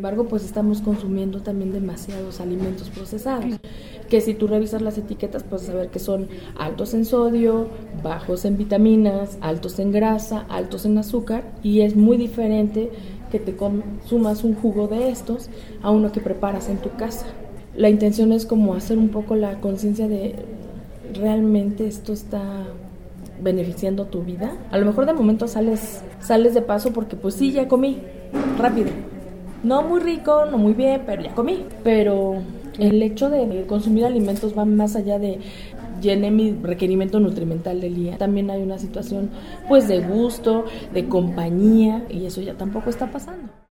Sin embargo, pues estamos consumiendo también demasiados alimentos procesados, que si tú revisas las etiquetas puedes saber que son altos en sodio, bajos en vitaminas, altos en grasa, altos en azúcar, y es muy diferente que te consumas un jugo de estos a uno que preparas en tu casa. La intención es como hacer un poco la conciencia de realmente esto está beneficiando tu vida. A lo mejor de momento sales de paso porque pues sí, ya comí, rápido. No muy rico, no muy bien, pero ya comí. Pero el hecho de consumir alimentos va más allá de llené mi requerimiento nutrimental del día. También hay una situación pues de gusto, de compañía, y eso ya tampoco está pasando.